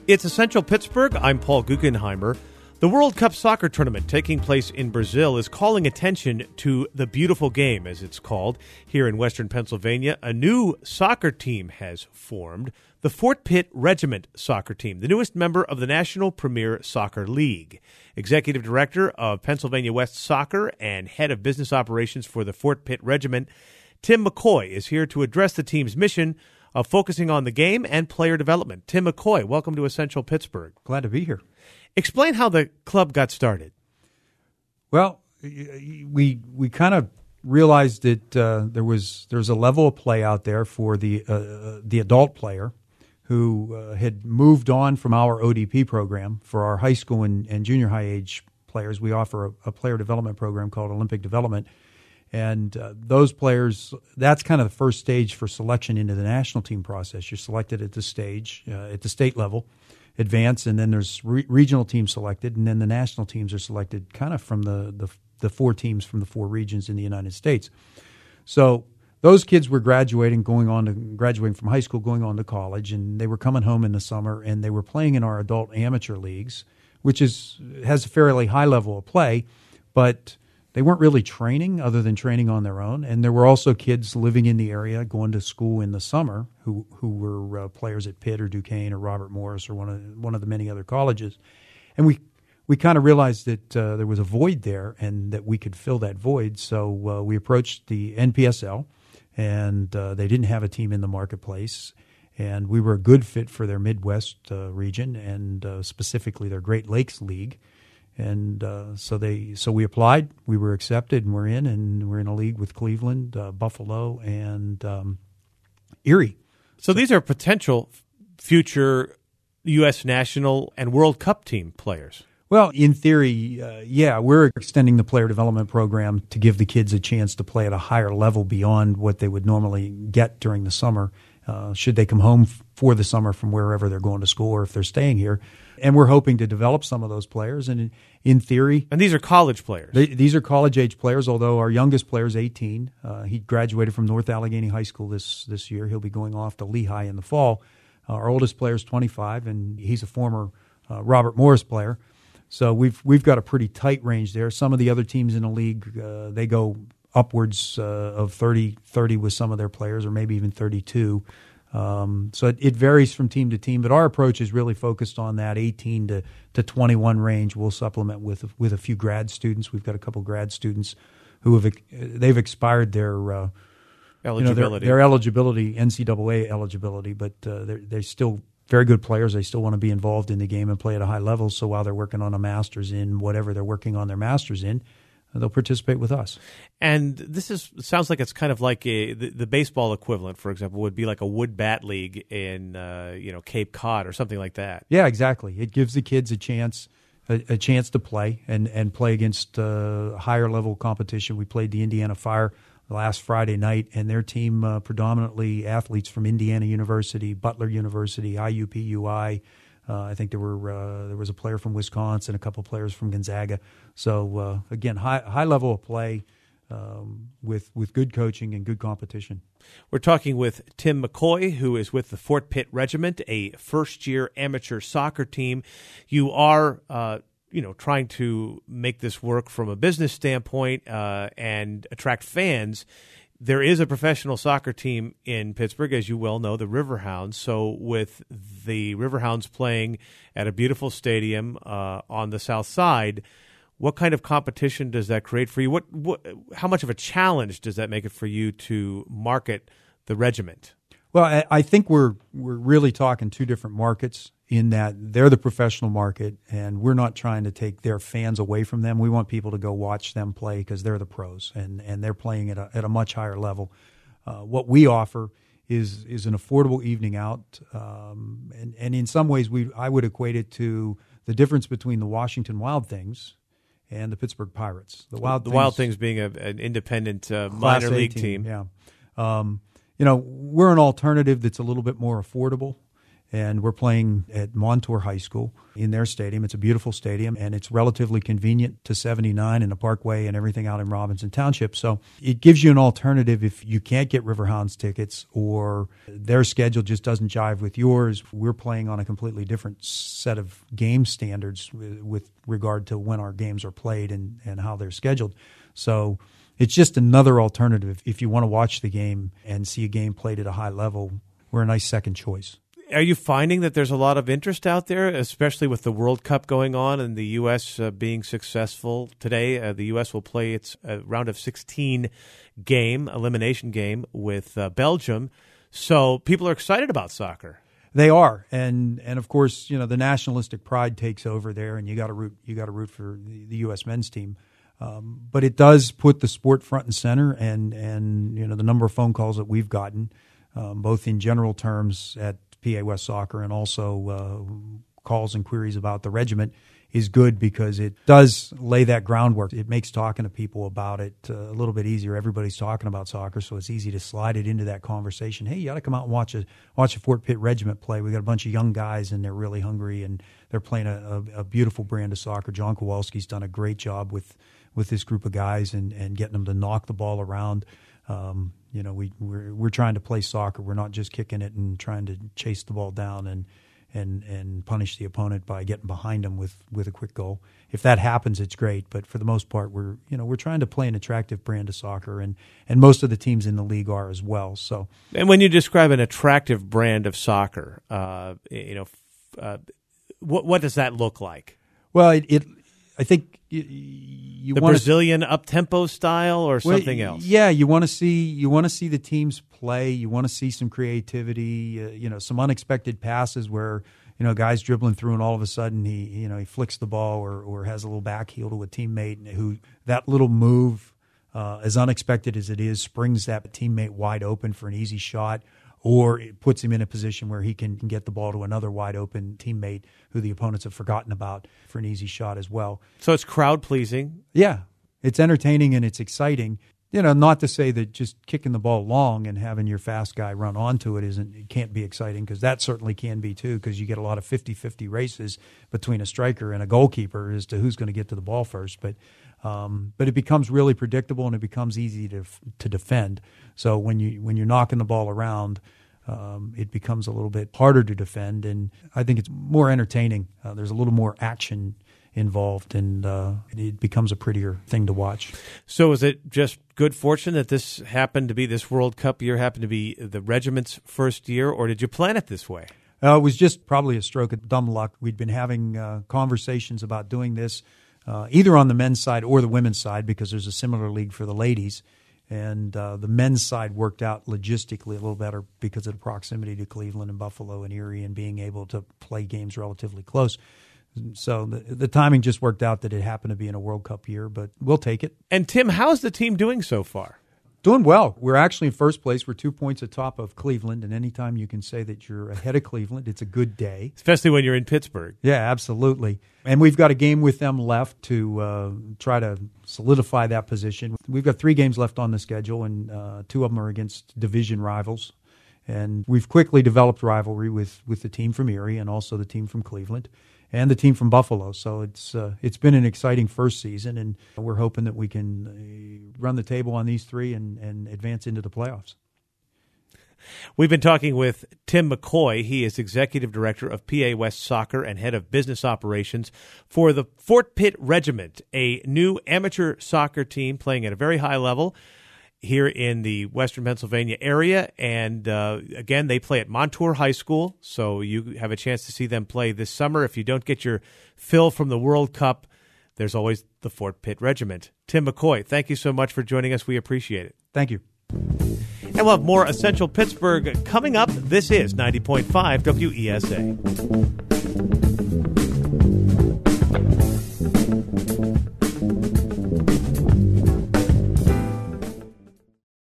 It's Essential Pittsburgh. I'm Paul Guggenheimer. The World Cup soccer tournament taking place in Brazil is calling attention to the beautiful game, as it's called. Here in Western Pennsylvania, a new soccer team has formed, the Fort Pitt Regiment soccer team, the newest member of the National Premier Soccer League. Executive Director of Pennsylvania West Soccer and Head of Business Operations for the Fort Pitt Regiment, Tim McCoy, is here to address the team's mission of focusing on the game and player development. Tim McCoy, welcome to Essential Pittsburgh. Glad to be here. Explain how the club got started. Well, we kind of realized that there's a level of play out there for the adult player who had moved on from our ODP program. For our high school and junior high age players, we offer a player development program called Olympic Development. And those players, that's kind of the first stage for selection into the national team process. You're selected at the stage, at the state level, advance, and then there's regional teams selected, and then the national teams are selected kind of from the four teams from the four regions in the United States. So those kids were graduating from high school, going on to college, and they were coming home in the summer, and they were playing in our adult amateur leagues, which has a fairly high level of play, but they weren't really training other than training on their own. And there were also kids living in the area going to school in the summer who were players at Pitt or Duquesne or Robert Morris or one of the many other colleges. And we kind of realized that there was a void there and that we could fill that void. So we approached the NPSL, and they didn't have a team in the marketplace. And we were a good fit for their Midwest region and specifically their Great Lakes League. And so we applied, we were accepted, and we're in a league with Cleveland, Buffalo, and Erie. So these are potential future U.S. national and World Cup team players. Well, in theory, we're extending the player development program to give the kids a chance to play at a higher level beyond what they would normally get during the summer, should they come home for the summer from wherever they're going to school or if they're staying here. And we're hoping to develop some of those players. And in theory... And these are college players. These are college-age players, although our youngest player is 18. He graduated from North Allegheny High School this year. He'll be going off to Lehigh in the fall. Our oldest player is 25, and he's a former Robert Morris player. So we've got a pretty tight range there. Some of the other teams in the league, they go upwards of 30 with some of their players, or maybe even 32. So it varies from team to team, but our approach is really focused on that 18 to 21 range. We'll supplement with a few grad students. We've got a couple grad students who they've expired their eligibility, their eligibility, NCAA eligibility, but they're still very good players. They still want to be involved in the game and play at a high level. So while they're working on a master's in whatever they're working on their master's in, they'll participate with us. And sounds like it's kind of like the baseball equivalent, for example, would be like a wood bat league in Cape Cod or something like that. Yeah, exactly. It gives the kids a chance to play and play against higher level competition. We played the Indiana Fire last Friday night, and their team predominantly athletes from Indiana University, Butler University, IUPUI. I think there was a player from Wisconsin, a couple players from Gonzaga. So again, high level of play with good coaching and good competition. We're talking with Tim McCoy, who is with the Fort Pitt Regiment, a first-year amateur soccer team. You are trying to make this work from a business standpoint and attract fans. There is a professional soccer team in Pittsburgh, as you well know, the Riverhounds. So with the Riverhounds playing at a beautiful stadium on the south side, what kind of competition does that create for you? How much of a challenge does that make it for you to market the regiment? Well, I think we're really talking two different markets in that they're the professional market, and we're not trying to take their fans away from them. We want people to go watch them play because they're the pros, and they're playing at a much higher level. What we offer is an affordable evening out, and in some ways I would equate it to the difference between the Washington Wild Things and the Pittsburgh Pirates. The Wild Things being an independent minor league team. Yeah. We're an alternative that's a little bit more affordable. And we're playing at Montour High School in their stadium. It's a beautiful stadium, and it's relatively convenient to 79 and the Parkway and everything out in Robinson Township. So it gives you an alternative if you can't get Riverhounds tickets or their schedule just doesn't jive with yours. We're playing on a completely different set of game standards with regard to when our games are played and how they're scheduled. So it's just another alternative. If you want to watch the game and see a game played at a high level, we're a nice second choice. Are you finding that there's a lot of interest out there, especially with the World Cup going on and the U.S. Being successful today? The U.S. will play its round of 16 elimination game with Belgium. So people are excited about soccer. They are, and of course, the nationalistic pride takes over there, and you got to root for the U.S. men's team. But it does put the sport front and center, and the number of phone calls that we've gotten, both in general terms at PA West Soccer and also calls and queries about the regiment is good because it does lay that groundwork. It makes talking to people about it a little bit easier. Everybody's talking about soccer, so it's easy to slide it into that conversation. Hey, you ought to come out and watch a Fort Pitt Regiment play. We got a bunch of young guys, and they're really hungry, and they're playing a beautiful brand of soccer. John Kowalski's done a great job with this group of guys and getting them to knock the ball around. We're trying to play soccer. We're not just kicking it and trying to chase the ball down and punish the opponent by getting behind them with a quick goal. If that happens, it's great. But for the most part, we're trying to play an attractive brand of soccer, and most of the teams in the league are as well. So, and when you describe an attractive brand of soccer, what does that look like? Well, I think you the want Brazilian up-tempo style or something else. Yeah, you want to see the teams play. You want to see some creativity. Some unexpected passes where guys dribbling through and all of a sudden he flicks the ball or has a little back heel to a teammate who that little move, as unexpected as it is, springs that teammate wide open for an easy shot. Or it puts him in a position where he can get the ball to another wide-open teammate who the opponents have forgotten about for an easy shot as well. So it's crowd-pleasing? Yeah. It's entertaining and it's exciting. Not to say that just kicking the ball long and having your fast guy run onto it can't be exciting, because that certainly can be too, because you get a lot of 50-50 races between a striker and a goalkeeper as to who's going to get to the ball first. But it becomes really predictable and it becomes easy to defend. So when you're knocking the ball around, it becomes a little bit harder to defend, and I think it's more entertaining. There's a little more action involved, and it becomes a prettier thing to watch. So is it just good fortune that this World Cup year happened to be the regiment's first year, or did you plan it this way? It was just probably a stroke of dumb luck. We'd been having conversations about doing this either on the men's side or the women's side, because there's a similar league for the ladies. And the men's side worked out logistically a little better because of the proximity to Cleveland and Buffalo and Erie and being able to play games relatively close. So the timing just worked out that it happened to be in a World Cup year, but we'll take it. And Tim, how's the team doing so far? Doing well. We're actually in first place. We're 2 points atop of Cleveland, and anytime you can say that you're ahead of Cleveland, it's a good day. Especially when you're in Pittsburgh. Yeah, absolutely. And we've got a game with them left to try to solidify that position. We've got 3 games left on the schedule, and 2 of them are against division rivals. And we've quickly developed rivalry with the team from Erie and also the team from Cleveland and the team from Buffalo. So it's been an exciting first season, and we're hoping that we can run the table on these 3 and advance into the playoffs. We've been talking with Tim McCoy. He is Executive Director of PA West Soccer and Head of Business Operations for the Fort Pitt Regiment, a new amateur soccer team playing at a very high level here in the Western Pennsylvania area. And again, they play at Montour High School, so you have a chance to see them play this summer. If you don't get your fill from the World Cup, there's always the Fort Pitt Regiment. Tim McCoy, thank you so much for joining us. We appreciate it. Thank you. And we'll have more Essential Pittsburgh coming up. This is 90.5 WESA.